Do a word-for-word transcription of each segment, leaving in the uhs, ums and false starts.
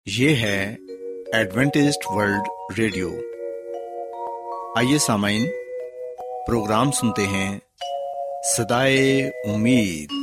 یہ ہے Adventist world radio. آئیے سامعین، پروگرام سنتے ہیں صدائے امید۔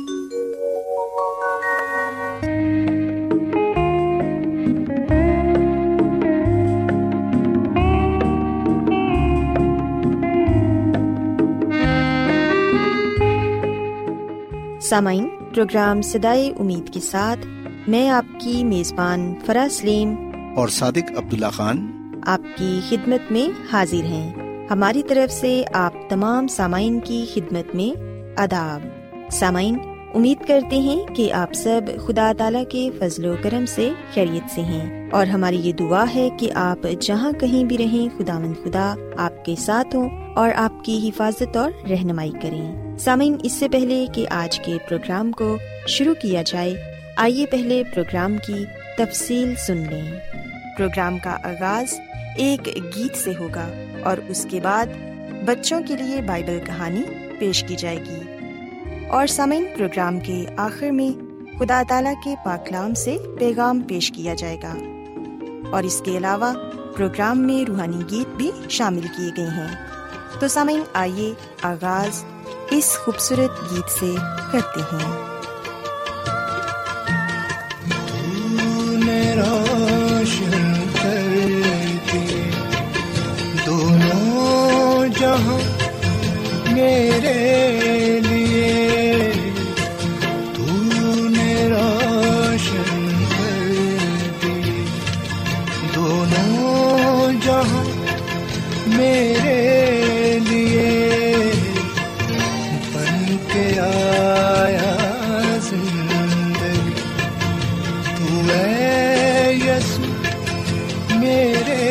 سامعین، پروگرام صدائے امید کے ساتھ میں آپ کی میزبان فرا سلیم اور صادق عبداللہ خان آپ کی خدمت میں حاضر ہیں۔ ہماری طرف سے آپ تمام سامعین کی خدمت میں آداب۔ سامعین، امید کرتے ہیں کہ آپ سب خدا تعالیٰ کے فضل و کرم سے خیریت سے ہیں، اور ہماری یہ دعا ہے کہ آپ جہاں کہیں بھی رہیں، خداوند خدا آپ کے ساتھ ہوں اور آپ کی حفاظت اور رہنمائی کریں۔ سامعین، اس سے پہلے کہ آج کے پروگرام کو شروع کیا جائے، آئیے پہلے پروگرام کی تفصیل سن لیں۔ پروگرام کا آغاز ایک گیت سے ہوگا اور اس کے بعد بچوں کے لیے بائبل کہانی پیش کی جائے گی، اور سامعین پروگرام کے آخر میں خدا تعالیٰ کے پاک کلام سے پیغام پیش کیا جائے گا، اور اس کے علاوہ پروگرام میں روحانی گیت بھی شامل کیے گئے ہیں۔ تو سامعین، آئیے آغاز اس خوبصورت گیت سے کرتے ہیں۔ دونوں جہاں میرے لیے تو نے روشن کر دی، دونوں جہاں میرے لیے بن کے آیا زندگی، تو اے یسوع میرے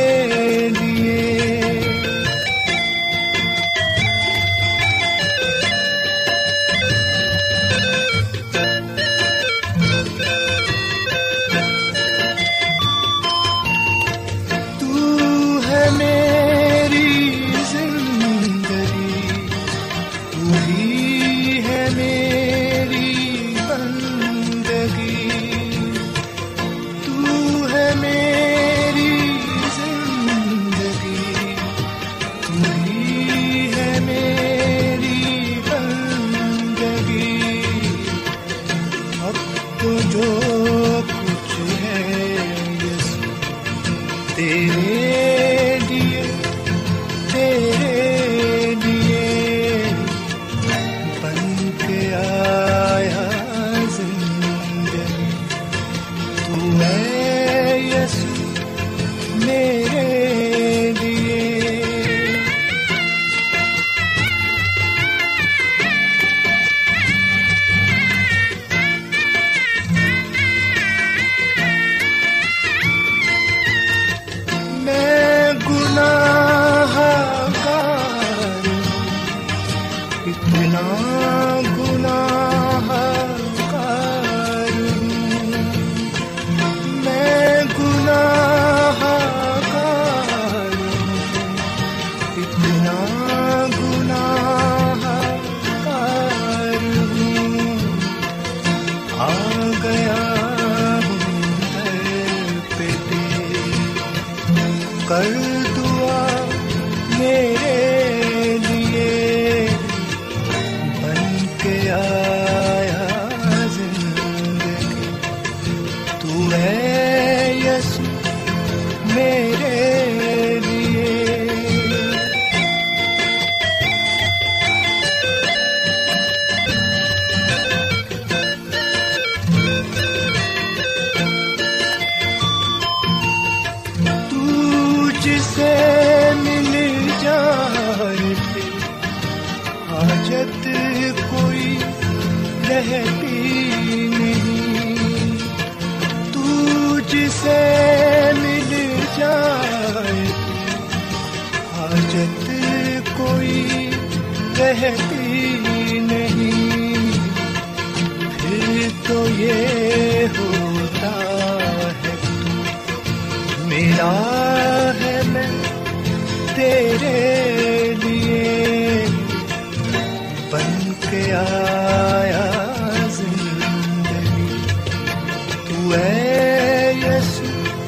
تو اے یسوع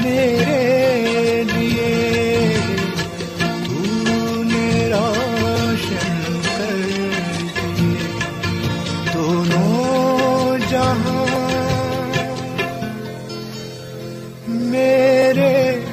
میرے لیے تو نے روشن کر دیے دونوں جہاں میرے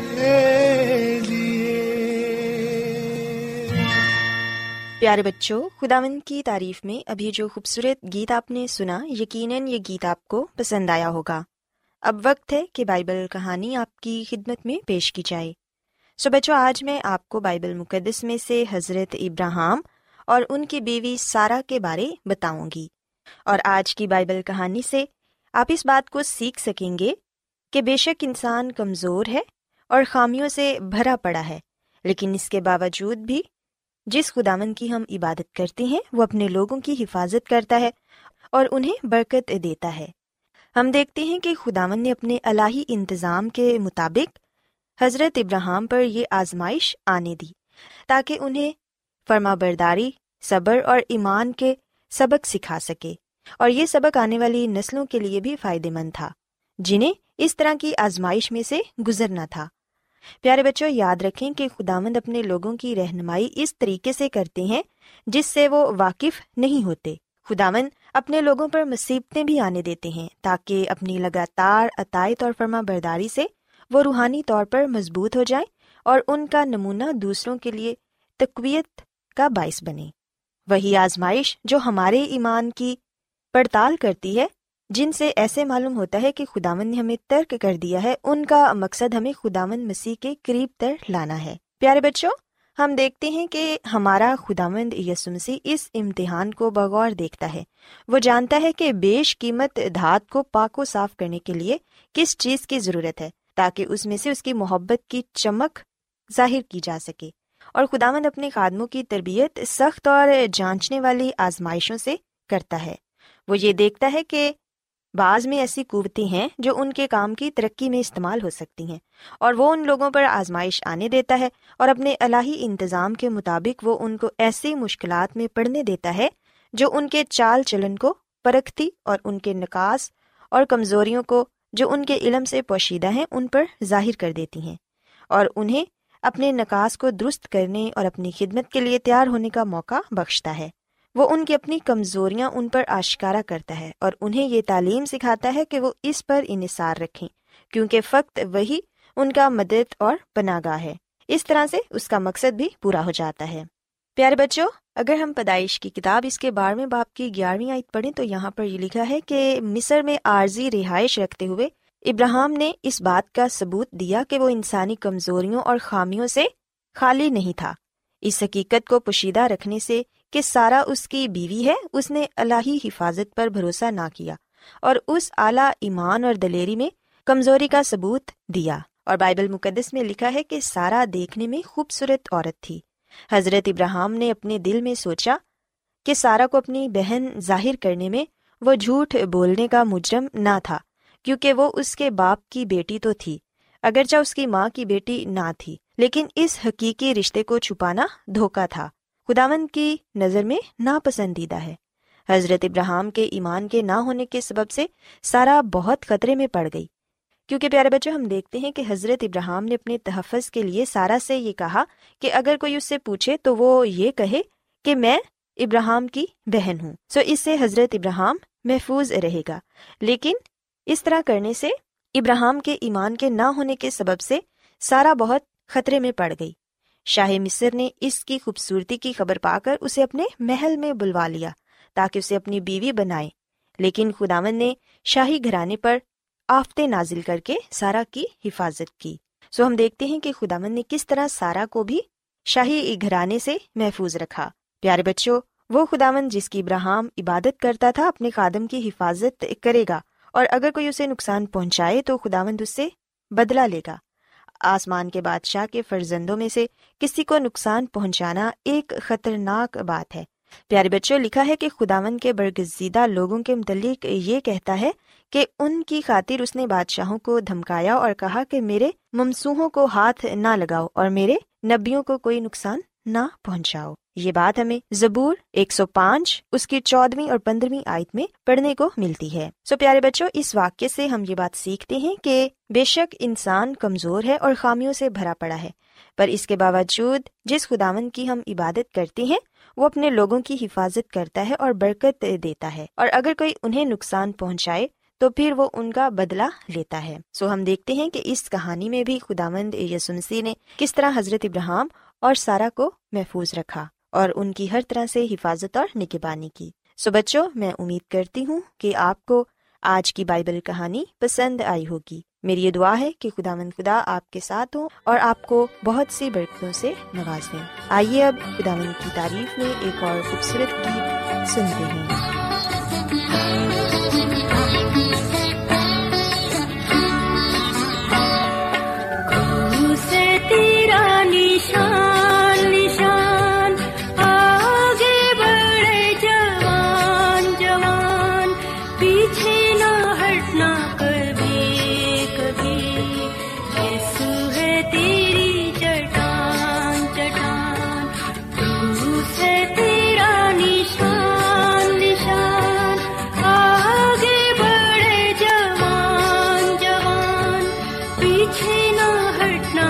پیارے بچوں، خداوند کی تعریف میں ابھی جو خوبصورت گیت آپ نے سنا، یقیناً یہ گیت آپ کو پسند آیا ہوگا۔ اب وقت ہے کہ بائبل کہانی آپ کی خدمت میں پیش کی جائے۔ سو بچوں، آج میں آپ کو بائبل مقدس میں سے حضرت ابراہیم اور ان کی بیوی سارہ کے بارے بتاؤں گی، اور آج کی بائبل کہانی سے آپ اس بات کو سیکھ سکیں گے کہ بے شک انسان کمزور ہے اور خامیوں سے بھرا پڑا ہے، لیکن اس کے باوجود بھی جس خداوند کی ہم عبادت کرتے ہیں وہ اپنے لوگوں کی حفاظت کرتا ہے اور انہیں برکت دیتا ہے۔ ہم دیکھتے ہیں کہ خداوند نے اپنے الہی انتظام کے مطابق حضرت ابراہیم پر یہ آزمائش آنے دی تاکہ انہیں فرما برداری، صبر اور ایمان کے سبق سکھا سکے، اور یہ سبق آنے والی نسلوں کے لیے بھی فائدہ مند تھا جنہیں اس طرح کی آزمائش میں سے گزرنا تھا۔ پیارے بچوں، یاد رکھیں کہ خداوند اپنے لوگوں کی رہنمائی اس طریقے سے کرتے ہیں جس سے وہ واقف نہیں ہوتے۔ خداوند اپنے لوگوں پر مصیبتیں بھی آنے دیتے ہیں تاکہ اپنی لگاتار اطاعت اور فرما برداری سے وہ روحانی طور پر مضبوط ہو جائیں اور ان کا نمونہ دوسروں کے لیے تقویت کا باعث بنے۔ وہی آزمائش جو ہمارے ایمان کی پڑتال کرتی ہے، جن سے ایسے معلوم ہوتا ہے کہ خداوند نے ہمیں ترک کر دیا ہے، ان کا مقصد ہمیں خداوند مسیح کے قریب تر لانا ہے۔ پیارے بچوں، ہم دیکھتے ہیں کہ ہمارا خداوند یسوع مسیح اس امتحان کو بغور دیکھتا ہے۔ وہ جانتا ہے کہ بیش قیمت دھات کو پاک و صاف کرنے کے لیے کس چیز کی ضرورت ہے تاکہ اس میں سے اس کی محبت کی چمک ظاہر کی جا سکے، اور خداوند اپنے خادموں کی تربیت سخت اور جانچنے والی آزمائشوں سے کرتا ہے۔ وہ یہ دیکھتا ہے کہ بعض میں ایسی قوتیں ہیں جو ان کے کام کی ترقی میں استعمال ہو سکتی ہیں، اور وہ ان لوگوں پر آزمائش آنے دیتا ہے، اور اپنے الہی انتظام کے مطابق وہ ان کو ایسی مشکلات میں پڑنے دیتا ہے جو ان کے چال چلن کو پرکھتی اور ان کے نقاص اور کمزوریوں کو جو ان کے علم سے پوشیدہ ہیں ان پر ظاہر کر دیتی ہیں، اور انہیں اپنے نقاص کو درست کرنے اور اپنی خدمت کے لیے تیار ہونے کا موقع بخشتا ہے۔ وہ ان کی اپنی کمزوریاں ان پر آشکارا کرتا ہے اور انہیں یہ تعلیم سکھاتا ہے کہ وہ اس پر انحصار رکھیں، کیونکہ فقط وہی ان کا مدد اور پناہ گاہ ہے۔ اس طرح سے اس کا مقصد بھی پورا ہو جاتا ہے۔ پیارے بچوں، اگر ہم پیدائش کی کتاب اس کے بارہویں باب کی گیارہویں آیت پڑھیں تو یہاں پر یہ لکھا ہے کہ مصر میں عارضی رہائش رکھتے ہوئے ابراہیم نے اس بات کا ثبوت دیا کہ وہ انسانی کمزوریوں اور خامیوں سے خالی نہیں تھا۔ اس حقیقت کو پوشیدہ رکھنے سے کہ سارہ اس کی بیوی ہے، اس نے الہی حفاظت پر بھروسہ نہ کیا اور اس اعلیٰ ایمان اور دلیری میں کمزوری کا ثبوت دیا۔ اور بائبل مقدس میں لکھا ہے کہ سارہ دیکھنے میں خوبصورت عورت تھی۔ حضرت ابراہیم نے اپنے دل میں سوچا کہ سارہ کو اپنی بہن ظاہر کرنے میں وہ جھوٹ بولنے کا مجرم نہ تھا، کیونکہ وہ اس کے باپ کی بیٹی تو تھی، اگرچہ اس کی ماں کی بیٹی نہ تھی، لیکن اس حقیقی رشتے کو چھپانا دھوکا تھا، خداوند کی نظر میں ناپسندیدہ ہے۔ حضرت ابراہیم کے ایمان کے نہ ہونے کے سبب سے سارہ بہت خطرے میں پڑ گئی، کیونکہ پیارے بچوں ہم دیکھتے ہیں کہ حضرت ابراہیم نے اپنے تحفظ کے لیے سارہ سے یہ کہا کہ اگر کوئی اس سے پوچھے تو وہ یہ کہے کہ میں ابراہیم کی بہن ہوں، سو اس سے حضرت ابراہیم محفوظ رہے گا۔ لیکن اس طرح کرنے سے ابراہیم کے ایمان کے نہ ہونے کے سبب سے سارہ بہت خطرے میں پڑ گئی۔ شاہ مصر نے اس کی خوبصورتی کی خبر پا کر اسے اپنے محل میں بلوا لیا تاکہ اسے اپنی بیوی بنائے، لیکن خداوند نے شاہی گھرانے پر آفتیں نازل کر کے سارہ کی حفاظت کی۔ سو ہم دیکھتے ہیں کہ خداوند نے کس طرح سارہ کو بھی شاہی گھرانے سے محفوظ رکھا۔ پیارے بچوں، وہ خداوند جس کی ابراہیم عبادت کرتا تھا اپنے خادم کی حفاظت کرے گا، اور اگر کوئی اسے نقصان پہنچائے تو خداوند اس سے بدلہ لے گا۔ آسمان کے بادشاہ کے فرزندوں میں سے کسی کو نقصان پہنچانا ایک خطرناک بات ہے۔ پیارے بچوں، لکھا ہے کہ خداوند کے برگزیدہ لوگوں کے متعلق یہ کہتا ہے کہ ان کی خاطر اس نے بادشاہوں کو دھمکایا اور کہا کہ میرے ممسوحوں کو ہاتھ نہ لگاؤ اور میرے نبیوں کو کوئی نقصان نہ پہنچاؤ۔ یہ بات ہمیں زبور ایک سو پانچ اس کی چودہویں اور پندرہویں آیت میں پڑھنے کو ملتی ہے۔ سو پیارے بچوں، اس واقعے سے ہم یہ بات سیکھتے ہیں کہ بے شک انسان کمزور ہے اور خامیوں سے بھرا پڑا ہے، پر اس کے باوجود جس خداوند کی ہم عبادت کرتے ہیں وہ اپنے لوگوں کی حفاظت کرتا ہے اور برکت دیتا ہے، اور اگر کوئی انہیں نقصان پہنچائے تو پھر وہ ان کا بدلہ لیتا ہے۔ سو ہم دیکھتے ہیں کہ اس کہانی میں بھی خداوند یسوع مسیح نے کس طرح حضرت ابراہیم اور سارہ کو محفوظ رکھا اور ان کی ہر طرح سے حفاظت اور نگہبانی کی۔ سو بچوں، میں امید کرتی ہوں کہ آپ کو آج کی بائبل کہانی پسند آئی ہوگی۔ میری یہ دعا ہے کہ خداوند خدا آپ کے ساتھ ہوں اور آپ کو بہت سی برکتوں سے نواز دیں۔ آئیے اب خداوند کی تعریف میں ایک اور خوبصورت گیت سنتے ہیں۔ تیرا نشان نشان آگے بڑھے جوان جوان، پیچھے نہ ہٹنا کبھی کبھی، یسوع ہے تیری چٹان چٹان، تو سے تیرا نشان نشان آگے بڑھے جوان جوان، پیچھے نہ ہٹنا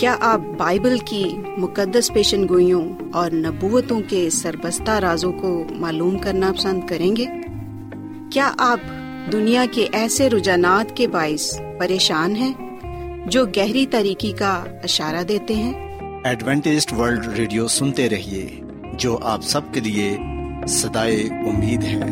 کیا آپ بائبل کی مقدس پیشن گوئیوں اور نبوتوں کے سربستہ رازوں کو معلوم کرنا پسند کریں گے؟ کیا آپ دنیا کے ایسے رجحانات کے باعث پریشان ہیں جو گہری تاریکی کا اشارہ دیتے ہیں؟ ایڈوینٹسٹ ورلڈ ریڈیو سنتے رہیے، جو آپ سب کے لیے صدائے امید ہے۔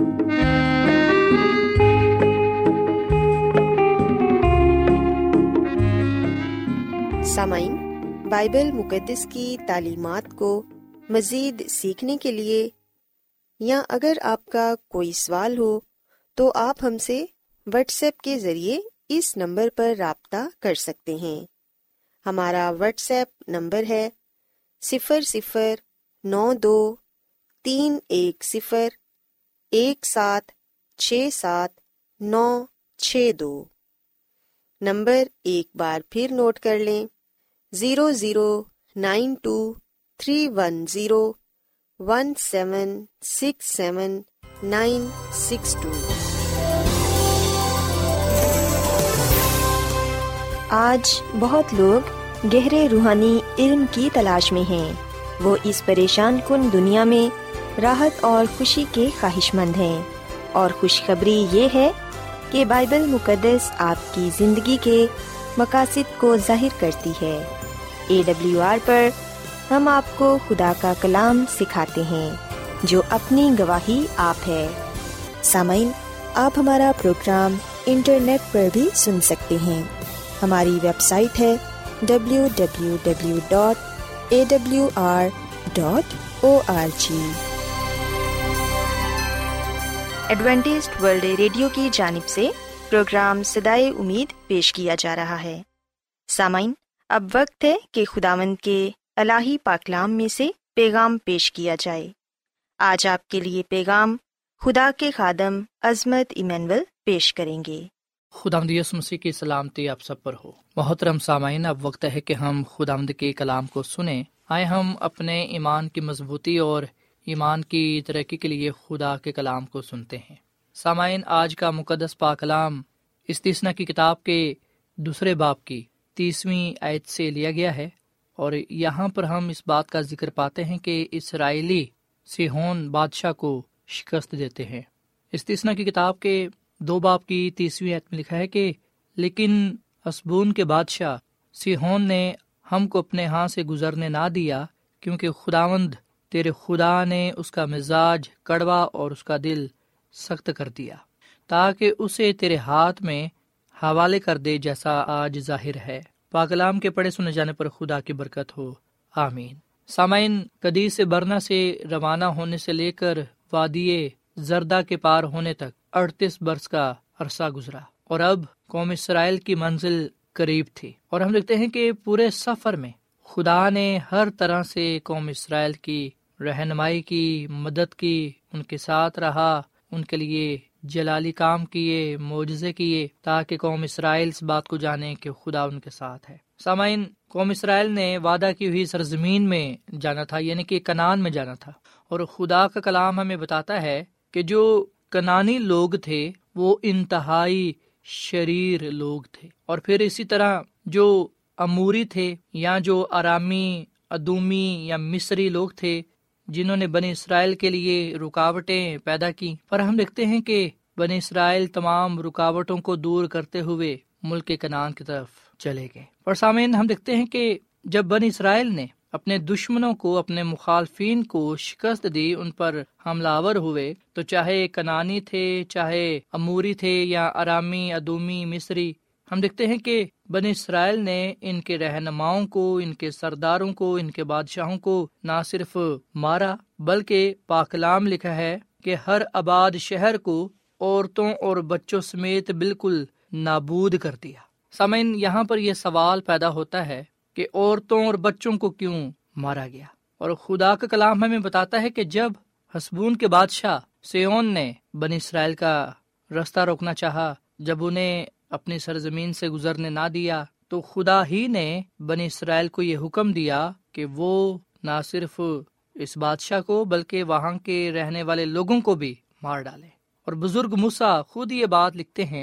سامعین، بائبل مقدس کی تعلیمات کو مزید سیکھنے کے لیے یا اگر آپ کا کوئی سوال ہو تو آپ ہم سے واٹس ایپ کے ذریعے اس نمبر پر رابطہ کر سکتے ہیں۔ ہمارا واٹس ایپ نمبر ہے صفر صفر نو دو تین ایک صفر ایک سات چھ سات نو چھ دو۔ نمبر ایک بار پھر نوٹ کر لیں، zero zero nine two three one zero one seven six seven nine six two. آج بہت لوگ گہرے روحانی علم کی تلاش میں ہیں۔ وہ اس پریشان کن دنیا میں راحت اور خوشی کے خواہش مند ہیں، اور خوشخبری یہ ہے کہ بائبل مقدس آپ کی زندگی کے مقاصد کو ظاہر کرتی ہے۔ اے ڈبلیو آر پر ہم آپ کو خدا کا کلام سکھاتے ہیں جو اپنی گواہی آپ ہے۔ سامعین، آپ ہمارا پروگرام انٹرنیٹ پر بھی سن سکتے ہیں۔ ہماری ویب سائٹ ہے W W W dot A W R dot O R G. Adventist world radio کی جانب سے پروگرام صدائے امید پیش کیا جا رہا ہے۔ سامعین، اب وقت ہے کہ خداوند کے الہی پاکلام میں سے پیغام پیش کیا جائے۔ آج آپ کے لیے پیغام خدا کے خادم عظمت ایمینول پیش کریں گے۔ خداوند یسوع مسیح کی سلامتی آپ سب پر ہو۔ محترم سامعین، اب وقت ہے کہ ہم خداوند کے کلام کو سنیں۔ آئے ہم اپنے ایمان کی مضبوطی اور ایمان کی ترقی کے لیے خدا کے کلام کو سنتے ہیں۔ سامعین، آج کا مقدس پاک کلام استثنا کی کتاب کے دوسرے باب کی تیسویں آیت سے لیا گیا ہے، اور یہاں پر ہم اس بات کا ذکر پاتے ہیں کہ اسرائیلی سیہون بادشاہ کو شکست دیتے ہیں۔ استثنا کی کتاب کے دو باب کی تیسویں آیت میں لکھا ہے کہ لیکن حسبون کے بادشاہ سیہون نے ہم کو اپنے ہاں سے گزرنے نہ دیا، کیونکہ خداوند تیرے خدا نے اس کا مزاج کڑوا اور اس کا دل سخت کر دیا، تاکہ اسے تیرے ہاتھ میں حوالے کر دے، جیسا آج ظاہر ہے۔ پاک کلام کے پڑھے سنے جانے پر خدا کی برکت ہو، آمین۔ سامعین، قدیس برنا سے روانہ ہونے سے لے کر وادی زردہ کے پار ہونے تک اڑتیس برس کا عرصہ گزرا، اور اب قوم اسرائیل کی منزل قریب تھی، اور ہم دیکھتے ہیں کہ پورے سفر میں خدا نے ہر طرح سے قوم اسرائیل کی رہنمائی کی، مدد کی، ان کے ساتھ رہا، ان کے لیے جلالی کام کیے، معجزے کیے، تاکہ قوم اسرائیل اس بات کو جانے کہ خدا ان کے ساتھ ہے۔ سامعین، قوم اسرائیل نے وعدہ کی ہوئی سرزمین میں جانا تھا، یعنی کہ کنعان میں جانا تھا، اور خدا کا کلام ہمیں بتاتا ہے کہ جو کنعانی لوگ تھے وہ انتہائی شریر لوگ تھے، اور پھر اسی طرح جو اموری تھے یا جو ارامی، ادومی یا مصری لوگ تھے، جنہوں نے بنی اسرائیل کے لیے رکاوٹیں پیدا کی، پر ہم دیکھتے ہیں کہ بنی اسرائیل تمام رکاوٹوں کو دور کرتے ہوئے ملک کنعان کی طرف چلے گئے۔ اور سامعین، ہم دیکھتے ہیں کہ جب بنی اسرائیل نے اپنے دشمنوں کو، اپنے مخالفین کو شکست دی، ان پر حملہ آور ہوئے، تو چاہے کنعانی تھے، چاہے اموری تھے یا ارامی، ادومی، مصری، ہم دیکھتے ہیں کہ بنی اسرائیل نے ان کے رہنماؤں کو، ان کے سرداروں کو، ان کے بادشاہوں کو نہ صرف مارا، بلکہ پاک کلام لکھا ہے کہ ہر آباد شہر کو عورتوں اور بچوں سمیت بالکل نابود کر دیا۔ سامعین، یہاں پر یہ سوال پیدا ہوتا ہے کہ عورتوں اور بچوں کو کیوں مارا گیا؟ اور خدا کا کلام ہمیں بتاتا ہے کہ جب حسبون کے بادشاہ سیون نے بنی اسرائیل کا راستہ روکنا چاہا، جب انہیں اپنی سرزمین سے گزرنے نہ دیا، تو خدا ہی نے بنی اسرائیل کو یہ حکم دیا کہ وہ نہ صرف اس بادشاہ کو بلکہ وہاں کے رہنے والے لوگوں کو بھی مار ڈالے۔ اور بزرگ موسیٰ خود یہ بات لکھتے ہیں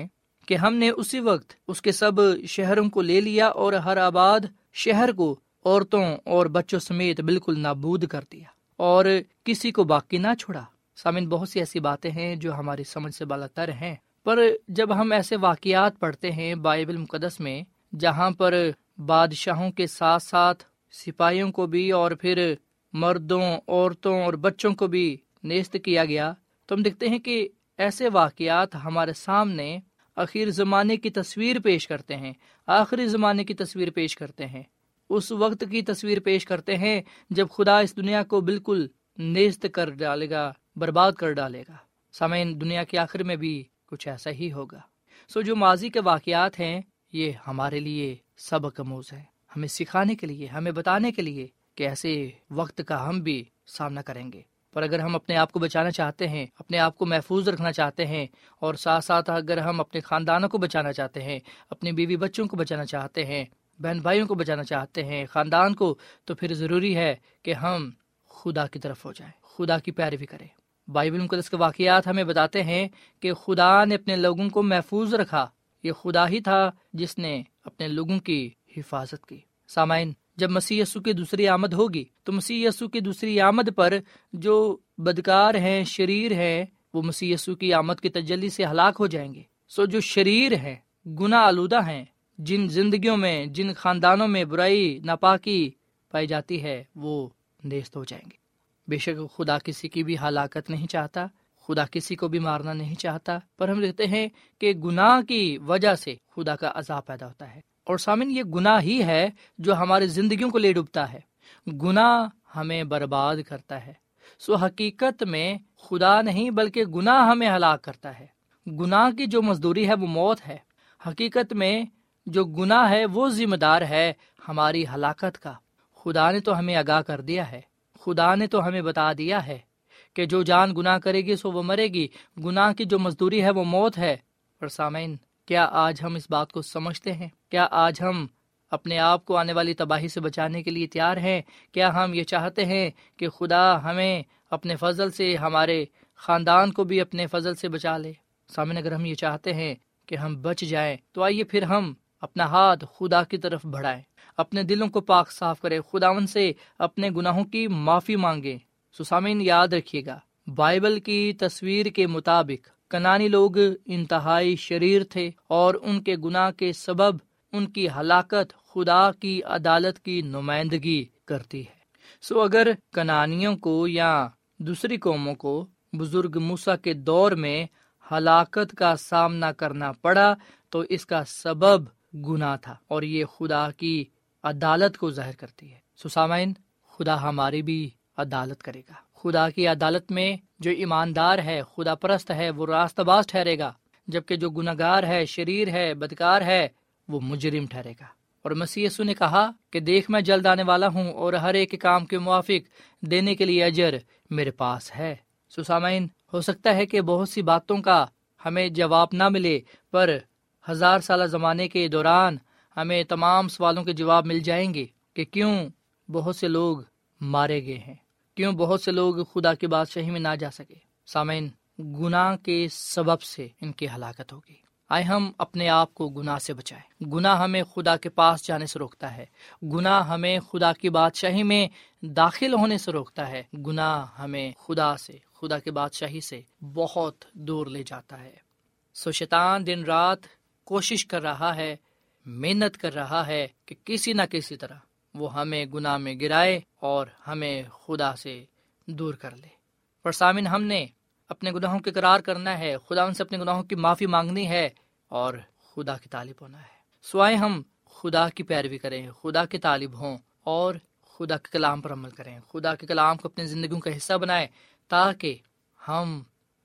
کہ ہم نے اسی وقت اس کے سب شہروں کو لے لیا اور ہر آباد شہر کو عورتوں اور بچوں سمیت بالکل نابود کر دیا اور کسی کو باقی نہ چھوڑا۔ سامعین، بہت سی ایسی باتیں ہیں جو ہماری سمجھ سے بالاتر ہیں، پر جب ہم ایسے واقعات پڑھتے ہیں بائبل مقدس میں جہاں پر بادشاہوں کے ساتھ ساتھ سپاہیوں کو بھی اور پھر مردوں، عورتوں اور بچوں کو بھی نیست کیا گیا، تو ہم دیکھتے ہیں کہ ایسے واقعات ہمارے سامنے آخر زمانے کی تصویر پیش کرتے ہیں، آخری زمانے کی تصویر پیش کرتے ہیں، اس وقت کی تصویر پیش کرتے ہیں جب خدا اس دنیا کو بالکل نیست کر ڈالے گا، برباد کر ڈالے گا۔ سامعین، دنیا کے آخر میں بھی کچھ ایسا ہی ہوگا۔ سو جو ماضی کے واقعات ہیں یہ ہمارے لیے سبق آموز ہے، ہمیں سکھانے کے لیے، ہمیں بتانے کے لیے کہ ایسے وقت کا ہم بھی سامنا کریں گے۔ پر اگر ہم اپنے آپ کو بچانا چاہتے ہیں، اپنے آپ کو محفوظ رکھنا چاہتے ہیں، اور ساتھ ساتھ اگر ہم اپنے خاندانوں کو بچانا چاہتے ہیں، اپنی بیوی بچوں کو بچانا چاہتے ہیں، بہن بھائیوں کو بچانا چاہتے ہیں، خاندان کو، تو پھر ضروری ہے کہ ہم خدا کی طرف ہو جائیں، خدا کی پیروی کریں۔ بائبل مقدس کے واقعات ہمیں بتاتے ہیں کہ خدا نے اپنے لوگوں کو محفوظ رکھا، یہ خدا ہی تھا جس نے اپنے لوگوں کی حفاظت کی۔ سامعین، جب مسیح یسوع کی دوسری آمد ہوگی تو مسیح یسوع کی دوسری آمد پر جو بدکار ہیں، شریر ہیں، وہ مسیح یسوع کی آمد کی تجلی سے ہلاک ہو جائیں گے۔ سو جو شریر ہیں، گناہ آلودہ ہیں، جن زندگیوں میں، جن خاندانوں میں برائی، ناپاکی پائی جاتی ہے، وہ نیست ہو جائیں گے۔ بے شک خدا کسی کی بھی ہلاکت نہیں چاہتا، خدا کسی کو بھی مارنا نہیں چاہتا، پر ہم دیکھتے ہیں کہ گناہ کی وجہ سے خدا کا عذاب پیدا ہوتا ہے۔ اور سامن، یہ گناہ ہی ہے جو ہماری زندگیوں کو لے ڈوبتا ہے، گناہ ہمیں برباد کرتا ہے۔ سو حقیقت میں خدا نہیں بلکہ گناہ ہمیں ہلاک کرتا ہے۔ گناہ کی جو مزدوری ہے وہ موت ہے۔ حقیقت میں جو گناہ ہے وہ ذمہ دار ہے ہماری ہلاکت کا۔ خدا نے تو ہمیں آگاہ کر دیا ہے، خدا نے تو ہمیں بتا دیا ہے کہ جو جان گناہ کرے گی سو وہ مرے گی، گناہ کی جو مزدوری ہے وہ موت ہے۔ پر سامعین، کیا آج ہم اس بات کو سمجھتے ہیں؟ کیا آج ہم اپنے آپ کو آنے والی تباہی سے بچانے کے لیے تیار ہیں؟ کیا ہم یہ چاہتے ہیں کہ خدا ہمیں اپنے فضل سے، ہمارے خاندان کو بھی اپنے فضل سے بچا لے؟ سامعین، اگر ہم یہ چاہتے ہیں کہ ہم بچ جائیں تو آئیے پھر ہم اپنا ہاتھ خدا کی طرف بڑھائیں، اپنے دلوں کو پاک صاف کریں، خداوند سے اپنے گناہوں کی معافی مانگیں۔ سو سامعین، یاد رکھیے گا، بائبل کی تصویر کے مطابق کنانی لوگ انتہائی شریر تھے اور ان کے گناہ کے سبب ان کی ہلاکت خدا کی عدالت کی نمائندگی کرتی ہے۔ سو اگر کنانیوں کو یا دوسری قوموں کو بزرگ موسیٰ کے دور میں ہلاکت کا سامنا کرنا پڑا تو اس کا سبب گناہ تھا، اور یہ خدا کی عدالت کو ظاہر کرتی ہے۔ سو سامعین، خدا ہماری بھی عدالت کرے گا۔ خدا کی عدالت میں جو ایماندار ہے، خدا پرست ہے، وہ راست باز ٹھہرے گا، جبکہ جو گنہگار ہے، شریر ہے، بدکار ہے، وہ مجرم ٹھہرے گا۔ اور مسیح یسوع نے کہا کہ دیکھ میں جلد آنے والا ہوں اور ہر ایک کام کے موافق دینے کے لیے اجر میرے پاس ہے۔ سو سامعین، ہو سکتا ہے کہ بہت سی باتوں کا ہمیں جواب نہ ملے، پر ہزار سالہ زمانے کے دوران ہمیں تمام سوالوں کے جواب مل جائیں گے کہ کیوں بہت سے لوگ مارے گئے ہیں، کیوں بہت سے لوگ خدا کی بادشاہی میں نہ جا سکے۔ سامعین، گناہ کے سبب سے ان کی ہلاکت ہوگی۔ آئے ہم اپنے آپ کو گناہ سے بچائیں۔ گناہ ہمیں خدا کے پاس جانے سے روکتا ہے، گناہ ہمیں خدا کی بادشاہی میں داخل ہونے سے روکتا ہے، گناہ ہمیں خدا سے، خدا کی بادشاہی سے بہت دور لے جاتا ہے۔ سو شیطان دن رات کوشش کر رہا ہے، محنت کر رہا ہے کہ کسی نہ کسی طرح وہ ہمیں گناہ میں گرائے اور ہمیں خدا سے دور کر لے۔ پر سامن، ہم نے اپنے گناہوں کے اقرار کرنا ہے، خدا ان سے اپنے گناہوں کی معافی مانگنی ہے اور خدا کی طالب ہونا ہے۔ سوائے ہم خدا کی پیروی کریں، خدا کے طالب ہوں اور خدا کے کلام پر عمل کریں، خدا کے کلام کو اپنی زندگیوں کا حصہ بنائیں، تاکہ ہم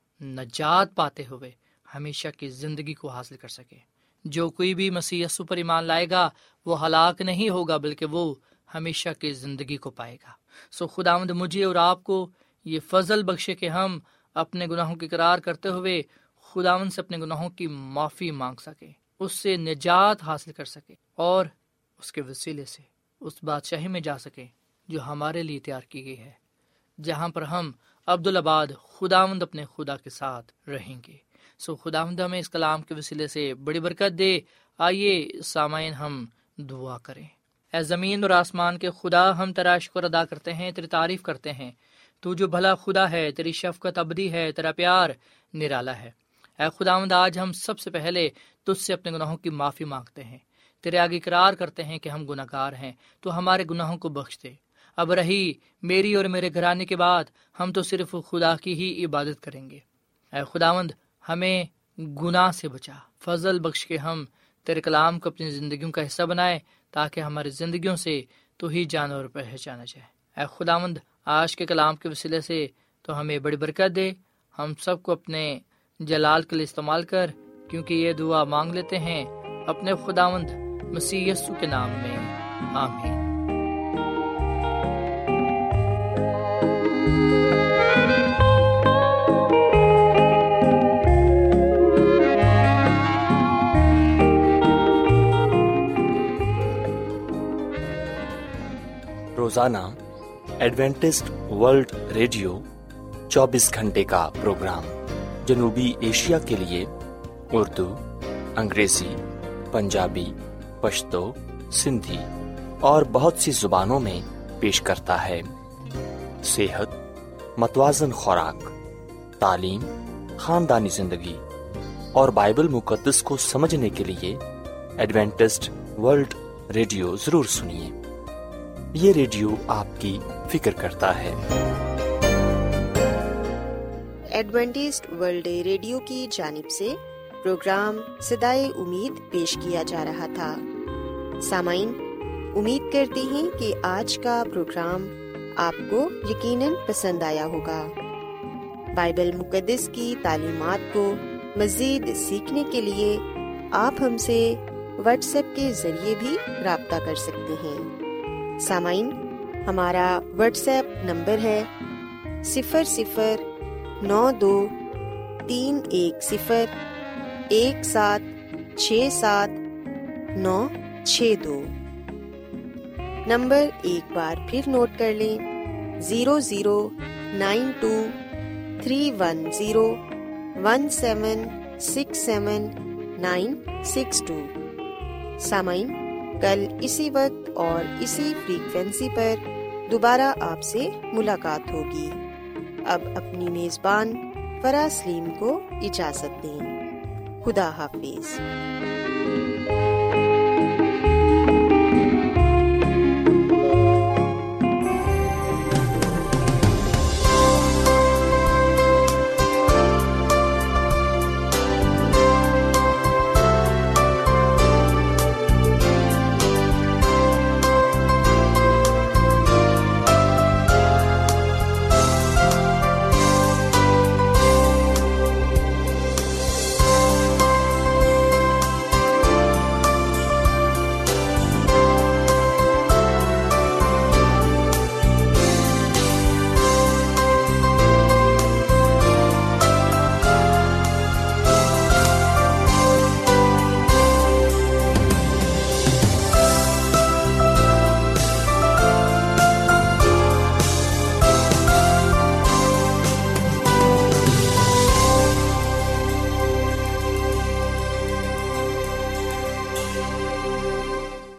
نجات پاتے ہوئے ہمیشہ کی زندگی کو حاصل کر سکیں۔ جو کوئی بھی مسیح یسوع پر ایمان لائے گا وہ ہلاک نہیں ہوگا، بلکہ وہ ہمیشہ کی زندگی کو پائے گا۔ سو خداوند مجھے اور آپ کو یہ فضل بخشے کہ ہم اپنے گناہوں کی اقرار کرتے ہوئے خداوند سے اپنے گناہوں کی معافی مانگ سکیں، اس سے نجات حاصل کر سکیں اور اس کے وسیلے سے اس بادشاہی میں جا سکیں جو ہمارے لیے تیار کی گئی ہے، جہاں پر ہم عبدالآباد خداوند اپنے خدا کے ساتھ رہیں گے۔ سو خداوند ہمیں اس کلام کے وسیلے سے بڑی برکت دے۔ آئیے سامعین ہم دعا کریں۔ اے زمین اور آسمان کے خدا، ہم تیرا شکر ادا کرتے ہیں، تیری تعریف کرتے ہیں۔ تو جو بھلا خدا ہے، تیری شفقت ابدی ہے، تیرا پیار نرالا ہے۔ اے خداوند، آج ہم سب سے پہلے تجھ سے اپنے گناہوں کی معافی مانگتے ہیں، تیرے آگے اقرار کرتے ہیں کہ ہم گناہ گار ہیں، تو ہمارے گناہوں کو بخش دے۔ اب رہی میری اور میرے گھرانے کے بعد ہم تو صرف خدا کی ہی عبادت کریں گے۔ اے خداوند، ہمیں گناہ سے بچا، فضل بخش کے ہم تیرے کلام کو اپنی زندگیوں کا حصہ بنائے، تاکہ ہماری زندگیوں سے تو ہی جانا اور پہچانا جائے۔ اے خداوند، آج کے کلام کے وسیلے سے تو ہمیں بڑی برکت دے، ہم سب کو اپنے جلال کے لیے استعمال کر، کیونکہ یہ دعا مانگ لیتے ہیں اپنے خداوند مسیح یسوع کے نام میں، آمین۔ روزانہ ایڈوینٹسٹ ورلڈ ریڈیو چوبیس گھنٹے کا پروگرام جنوبی ایشیا کے لیے اردو، انگریزی، پنجابی، پشتو، سندھی اور بہت سی زبانوں میں پیش کرتا ہے۔ صحت، متوازن خوراک، تعلیم، خاندانی زندگی اور بائبل مقدس کو سمجھنے کے لیے ایڈوینٹسٹ ورلڈ ریڈیو ضرور سنیے۔ یہ ریڈیو آپ کی فکر کرتا ہے۔ ایڈوینٹسٹ ورلڈ ریڈیو کی جانب سے پروگرام صدائے امید پیش کیا جا رہا تھا۔ سامعین، امید کرتے ہیں کہ آج کا پروگرام آپ کو یقیناً پسند آیا ہوگا۔ بائبل مقدس کی تعلیمات کو مزید سیکھنے کے لیے آپ ہم سے واٹس ایپ کے ذریعے بھی رابطہ کر سکتے ہیں۔ سامعین، ہمارا واٹس ایپ نمبر ہے صفر صفر نو دو تین ایک صفر ایک سات چھ سات نو چھ دو۔ نمبر ایک بار پھر نوٹ کر لیں، zero zero nine two three one zero one seven six seven nine six two. سامعین، کل اسی وقت اور اسی فریکوینسی پر دوبارہ آپ سے ملاقات ہوگی۔ اب اپنی میزبان فرا سلیم کو اجازت دیں۔ خدا حافظ۔